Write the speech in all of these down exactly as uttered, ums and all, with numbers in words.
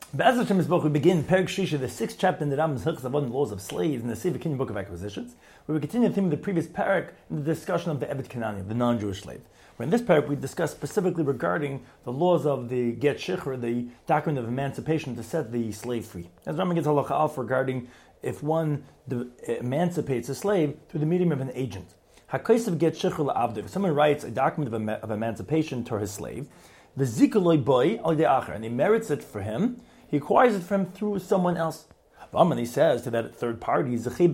Be'ez Hashem Yisborach, we begin Perek Shisha, the sixth chapter in the Rambam's Hilchos Avodim Laws of Slaves in the Sefer Kinyan Book of Acquisitions, where we continue the theme of the previous Perek in the discussion of the Eved Kanani, the non-Jewish slave. Where in this Perek we discuss specifically regarding the laws of the Get Shichur, the document of emancipation to set the slave free. As Rambam gets halacha alf regarding if one de- emancipates a slave through the medium of an agent. HaKosev Get Shichur la'avdiv. If someone writes a document of, em- of emancipation to his slave, the zikuloi boy al de'acher, and he merits it for him. He acquires it from through someone else. And he says to that third party,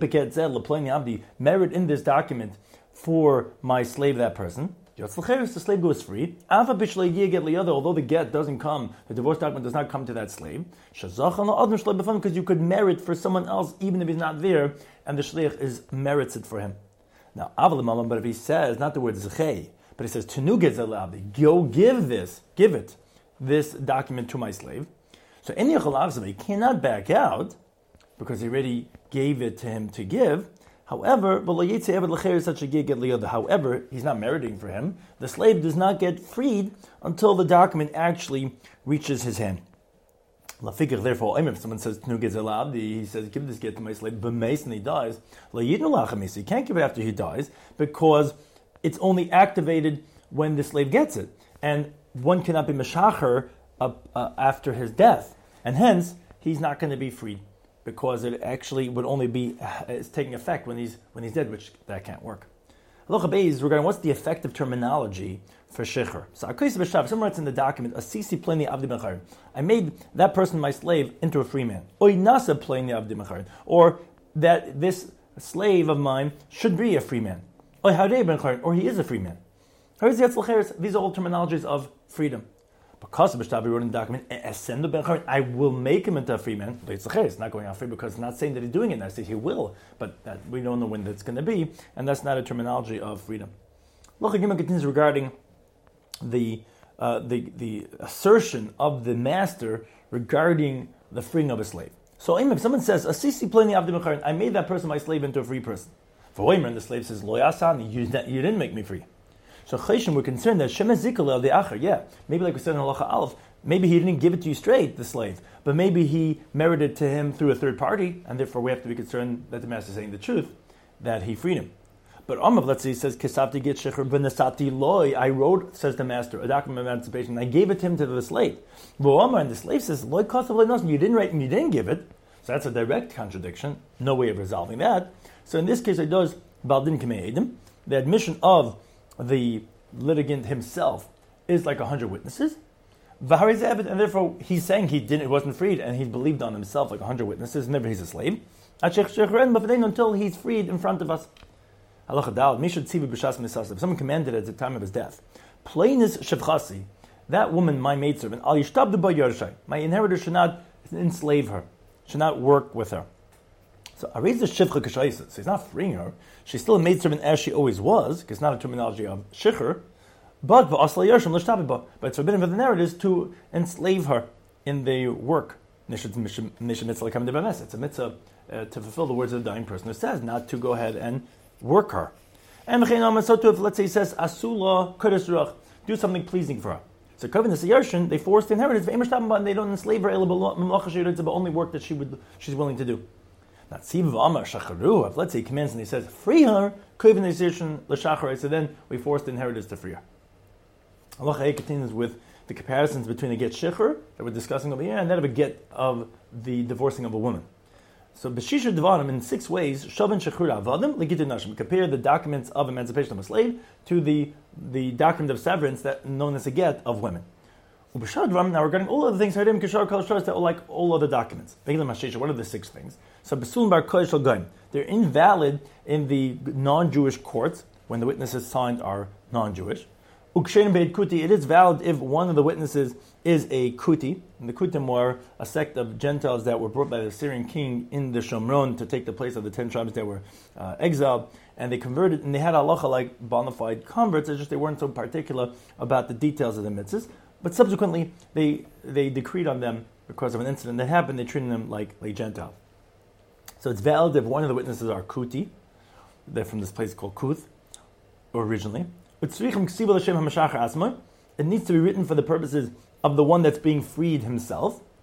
merit in this document for my slave, that person. The slave goes free. Although the get doesn't come, the divorce document does not come to that slave. Because you could merit for someone else even if he's not there, and the shliach is merits it for him. Now, but if he says, not the word zechei, but he says, go give this, give it, this document to my slave. So any he cannot back out because he already gave it to him to give. However, however, he's not meriting for him. The slave does not get freed until the document actually reaches his hand. Therefore, if someone says he says, give this get to my slave, and he dies, you can't give it after he dies because it's only activated when the slave gets it. And one cannot be meshacher Uh, uh, after his death, and hence he's not going to be freed because it actually would only be uh, it's taking effect when he's when he's dead, which that can't work. Halacha Beis regarding what's the effective terminology for shichur. So someone writes in the document, "Asisi pleni avdi mecharim." I made that person, my slave, into a free man. Oy nasa pleni avdi mecharim, or that this slave of mine should be a free man. Oy hadei ben mecharim, or he is a free man. These are all terminologies of freedom. Because of B'shtabi wrote in the document, I will make him into a free man. It's not going out free because it's not saying that he's doing it. I say he will, but that, we don't know when that's going to be, and that's not a terminology of freedom. Locha Gimel continues regarding the, uh, the the assertion of the master regarding the freeing of a slave. So if someone says, Asisi pleni avdi mecharim, I made that person, my slave, into a free person. For Omer, and the slave says, Lo yasani, you didn't make me free. So Chayshim were concerned that Shemez Zikal al De'acher, yeah, maybe like we said in Halacha Aleph, maybe he didn't give it to you straight, the slave, but maybe he merited to him through a third party, and therefore we have to be concerned that the master is saying the truth, that he freed him. But Amav, let's say, he says, Kesavti get shecher v'nesati loy, I wrote, says the master, a document of emancipation, and I gave it to him to the slave. V'omar, and the slave says, loy kosav loy nosim, you didn't write and you didn't give it. So that's a direct contradiction, no way of resolving that. So in this case, it does, Baldin Kamei Edim, the admission of the litigant himself is like a hundred witnesses, and therefore he's saying he didn't, he wasn't freed, and he believed on himself like a hundred witnesses. Never he's a slave until he's freed in front of us. If someone commanded at the time of his death, that woman, my maidservant, my inheritor should not enslave her, should not work with her. So Ariz the Shivcha Kashayisa, so he's not freeing her. She's still a maidservant as she always was, because it's not a terminology of Shichur, but but it's forbidden for the narrators to enslave her in the work. It's a mitzvah uh, to fulfill the words of the dying person who says not to go ahead and work her. And so too, if let's say he says, Asula Kodesh, do something pleasing for her. So Kovin the Yarshin, they force the inheritance, and they don't enslave her, but only work that she would she's willing to do. Not Siv Amar Shacharu. If let's say he commands and he says, free her, Kovin the Yarshin L'Shachar, so then we force the inheritors to free her. Allah continues with the comparisons between a get shichur that we're discussing over here and that of a get of the divorcing of a woman. So b'shisha devarim in six ways, shavan shechur avadim legitin nashim. Compare the documents of emancipation of a slave to the the document of severance that known as a get of women. Ub'shar devarim, now regarding all other things, harim kishar kol shars, that are like all other documents. Begilam hashisha. What are the six things? So b'sulm bar kodesh al goyim. They're invalid in the non-Jewish courts when the witnesses signed are non-Jewish. It is valid if one of the witnesses is a Kuti. And the Kutim were a sect of Gentiles that were brought by the Syrian king in the Shomron to take the place of the ten tribes that were uh, exiled. And they converted, and they had halacha like bona fide converts. It's just they weren't so particular about the details of the mitzvahs. But subsequently, they they decreed on them, because of an incident that happened, they treated them like, like Gentiles. So it's valid if one of the witnesses are Kuti. They're from this place called Kuth, originally. It needs to be written for the purposes of the one that's being freed himself.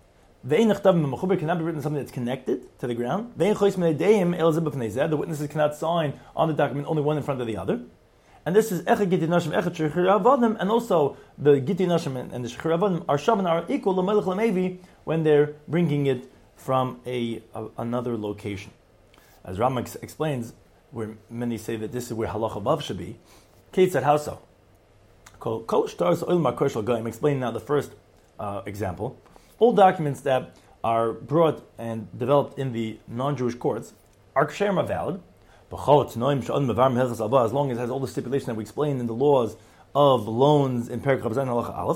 Ve'ein nechtav b'mechuber cannot be written something that's connected to the ground. Ve'ein chois minei deim el zeh b'fnei zeh. The witnesses cannot sign on the document only one in front of the other. And this is echad giti nashim echad shechir avadim, and also the giti nashim and the shechir avadim are shavan are equal l'melech l'mevi when they're bringing it from a, a another location. As Rambam ex- explains, where many say that this is where halacha vav should be. Kate said, how so? Kol shtaros oil makor shel goyim. Explaining now the first uh, example. All documents that are brought and developed in the non-Jewish courts are ksherim are valid. As long as it has all the stipulation that we explained in the laws of loans in Perek Chav Zayin Halacha Aleph.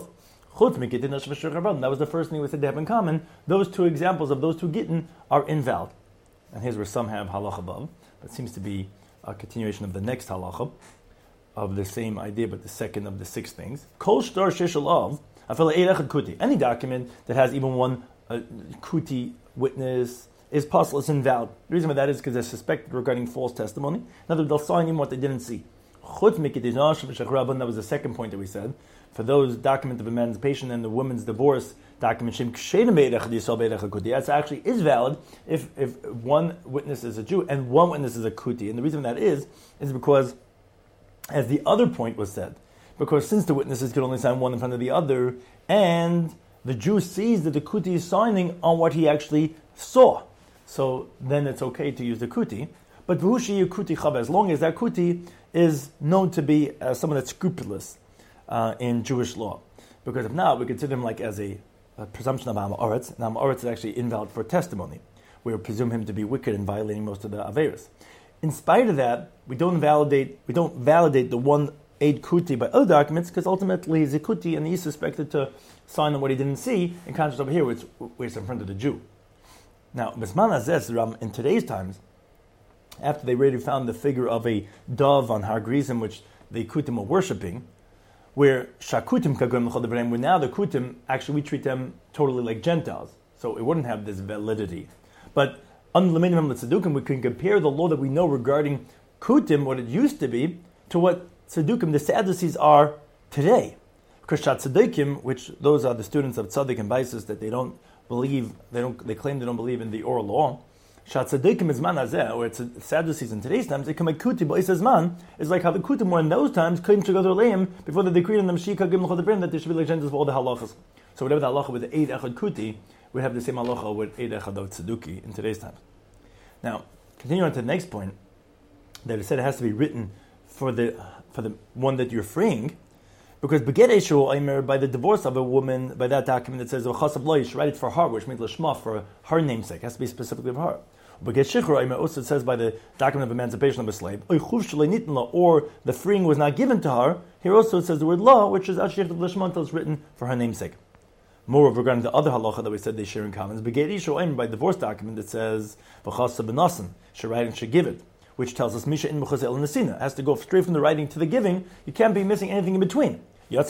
That was the first thing we said they have in common. Those two examples of those two gittin are invalid. And here's where some have halacha vav. That seems to be a continuation of the next halacha of the same idea, but the second of the six things. Kol shtar sheshalav afel eirechad kuti. Any document that has even one uh, kuti witness is possible, it's invalid. The reason for that is because they're suspected regarding false testimony. In other words, they'll sign even what they didn't see. That was the second point that we said. For those document of emancipation and the woman's divorce document, that actually is valid if, if one witness is a Jew and one witness is a kuti. And the reason that is, is because, as the other point was said, because since the witnesses could only sign one in front of the other, and the Jew sees that the kuti is signing on what he actually saw, so then it's okay to use the kuti. But v'hushi kuti chava, as long as that kuti is known to be uh, someone that's scrupulous uh, in Jewish law. Because if not, we consider him like as a, a presumption of Am Ha'aretz, and Am Ha'aretz is actually invalid for testimony. We would presume him to be wicked and violating most of the Averis. In spite of that, we don't validate we don't validate the one aid kuti by other documents, because ultimately he's a kuti and he's suspected to sign on what he didn't see, in contrast over here where it's, where it's in front of the Jew. Now, in today's times, after they already found the figure of a dove on Har Gerizim, which the Kutim were worshipping, where Shakutim kagum l'chol, where now the Kutim, actually we treat them totally like Gentiles, so it wouldn't have this validity. But under the minimum of Tzedukim, we can compare the law that we know regarding Kutim, what it used to be, to what Tzedukim, the Sadducees, are today. Because Tzaddikim, which those are the students of Tzaddik and Baisus, that they don't believe, they don't, they claim they don't believe in the oral law. Shatzadikim is man azeh, or it's Sadducees in today's times. They come like kuti, but says man is like how the kutim were in those times. Claimed to go to leim before they decreed on them shika gim l'chodabrim that they should be like Gentiles for all the halachas. So whatever the halacha with the eid echad kuti, we have the same halacha with eid echad of tzeduki in today's times. Now, continuing on to the next point, that it said it has to be written for the for the one that you're freeing. Because beget eshu aimer, by the divorce of a woman, by that document that says v'chasav lo, you should write it for her, which means l'shma, for her namesake. It has to be specifically for her. Beget shichur aimer also says by the document of emancipation of a slave, or the freeing was not given to her. Here also it says the word law, which is ashich l'shma until it's written for her namesake. Moreover, regarding the other halacha that we said they share in common, beget eshu aimer, by divorce document that says v'chasav b'nasan, should write and should give it, which tells us Misha in Mechusel and Nesina has to go straight from the writing to the giving. You can't be missing anything in between.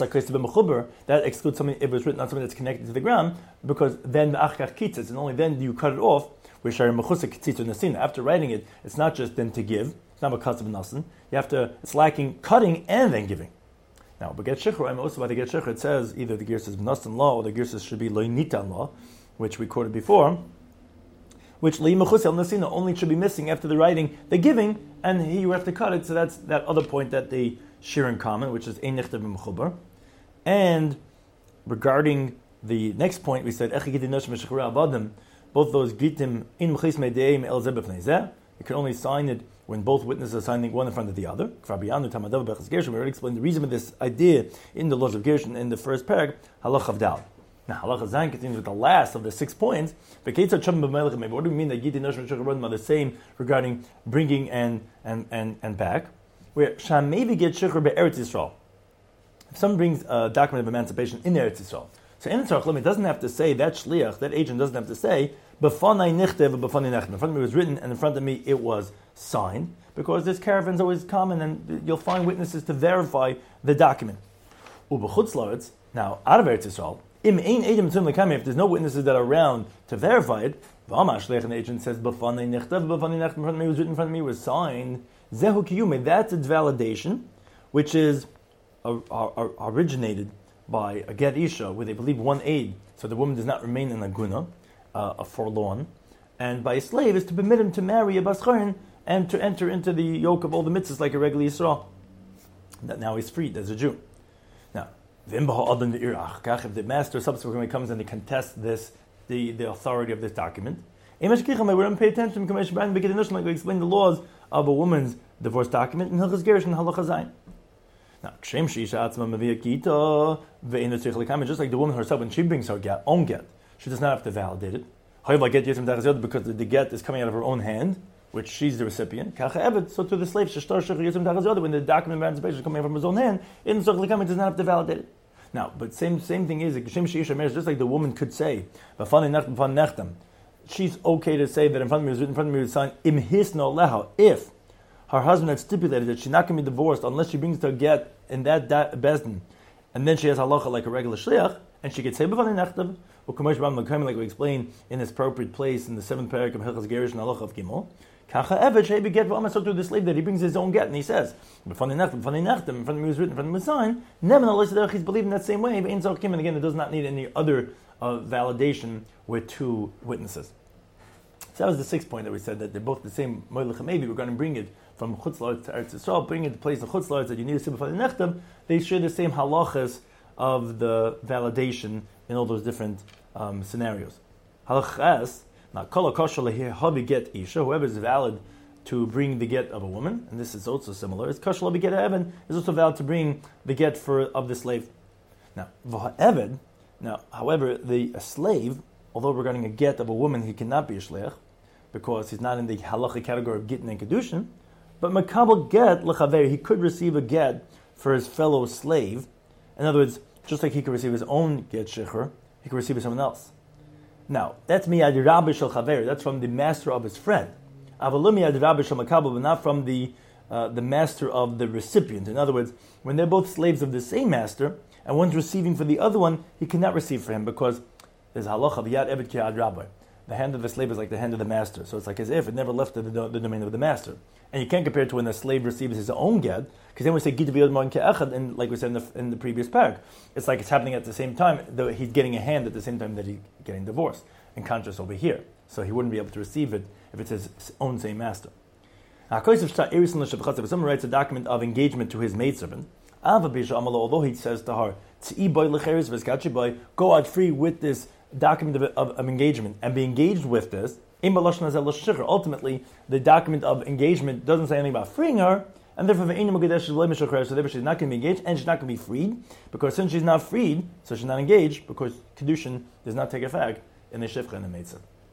That excludes something if it was written on something that's connected to the ground, because then the achkach kitzes, and only then do you cut it off. Which are Mechusel Kitzitzu Nesina. After writing it, it's not just then to give. It's not because of Nasan. You have to. It's lacking cutting and then giving. Now, but get shechur. I'm also by the get shechur. It says either the gear says Nasan law or the gear says should be Lo Nitan law, which we quoted before. Which Li Mechusel Nesina only should be missing after the writing, the giving, and here you have to cut it. So that's that other point that they share in common, which is Ein Nichtav B'Mechubar. And regarding the next point, we said Echad Gittin Noshim V'Shechura Abadim. Both those Gittim in Mechis Medeim El Zeh B'Fnei Zeh. You can only sign it when both witnesses are signing one in front of the other. We already explained the reason for this idea in the laws of Gershon in the first parak, Halach Avdal. Now, Halacha Zayin continues with the last of the six points. What do we mean that Gittin Noshim V'Shechura are the same regarding bringing and and and, and back? Where Sham maybe get Shechur Be'eretz Yisrael. If someone brings a document of emancipation in Eretz Yisrael, so in Tzarech Lim, it doesn't have to say, that shliach, that agent doesn't have to say, B'fanai nichtev, b'fanai nechtem. In front of me it was written, and in front of me it was signed, because this caravan is always common, and you'll find witnesses to verify the document. U'b'chutz la'aretz, now, out of Eretz Yisrael, im ein edim tzum l'kamei, if there's no witnesses that are around to verify it, v'ama shliach, an agent says, B'fanai nichtev, b'fanai nechtem, in front of me it was written, in front of me was signed, zehu kiyume, that's its validation, which is uh, uh, uh, originated by a get isha, where they believe one aid, so the woman does not remain in a guna. uh, a forlorn, and by a slave is to permit him to marry a bascharin and to enter into the yoke of all the mitzvahs like a regular Yisrael. That now he's freed as a Jew. Now, if the master subsequently comes and contests this, the, the authority of this document, we wouldn't pay attention to like we explain the laws of a woman's divorce document in Hilchos Gerushin and Halacha Zayin. Now, just like the woman herself, when she brings her get, own get, she does not have to validate it. Because the, the get is coming out of her own hand, which she's the recipient. So to the slave, when the document emancipation is coming from his own hand, in does not have to validate it. Now, but same same thing is, just like the woman could say, she's okay to say that in front of me was written, in front of me was signed, im hisno leha, if her husband had stipulated that she's not going to be divorced unless she brings her get in that da- bezdin, and then she has halacha like a regular shliach, and she could say b'fanei nechtav, like we explained in this appropriate place in the seventh parak of Hilchos Gerushin and Halacha of Gimel. Kacha evet shebi get v'amas to the slave that he brings his own get, and he says b'fanei nechtav, b'fanei nechtav, in front of me was written, in front of me was signed. Nevertheless, he's believing that same way. And again, it does not need any other uh, validation with two witnesses. So that was the sixth point that we said, that they're both the same Moilech. Maybe we're going to bring it from Chutz La'aretz to Eretz Yisrael, bring it to the place of Chutz La'aretz that you need to see b'fanei nechtav. They share the same halachas of the validation in all those different um, scenarios. Halachas, now kol hakosher lehavi get isha, whoever is valid to bring the get of a woman, and this is also similar. It's kosher lehavi get Evan is also valid to bring the get for of the slave. Now v'ha'eved, now however the a slave, although regarding a get of a woman, he cannot be a shliach because he's not in the halacha category of gittin and kedushin. But makabel get lechaver, he could receive a get for his fellow slave. In other words, just like he could receive his own get shechur, he could receive it someone else. Now, that's miyad rabbi shel chaver. That's from the master of his friend. Avalu miyad rabbi shel makabel, but not from the uh, the master of the recipient. In other words, when they're both slaves of the same master, and one's receiving for the other one, he cannot receive for him because there's halacha v'yad eved ki ad rabbi. The hand of the slave is like the hand of the master, so it's like as if it never left the, the, the domain of the master. And you can't compare it to when the slave receives his own get, because then we say gid v'yod mon ke'echad, and like we said in the, in the previous parak, it's like it's happening at the same time. Though he's getting a hand at the same time that he's getting divorced. In contrast over here, so he wouldn't be able to receive it if it's his own same master. If someone writes a document of engagement to his maidservant, although he says to her, go out free with this document of, of, of engagement and be engaged with this, ultimately the document of engagement doesn't say anything about freeing her, and therefore so therefore she's not going to be engaged and she's not going to be freed, because since she's not freed, so she's not engaged, because kedushin does not take effect in the shifcha and the meitzah.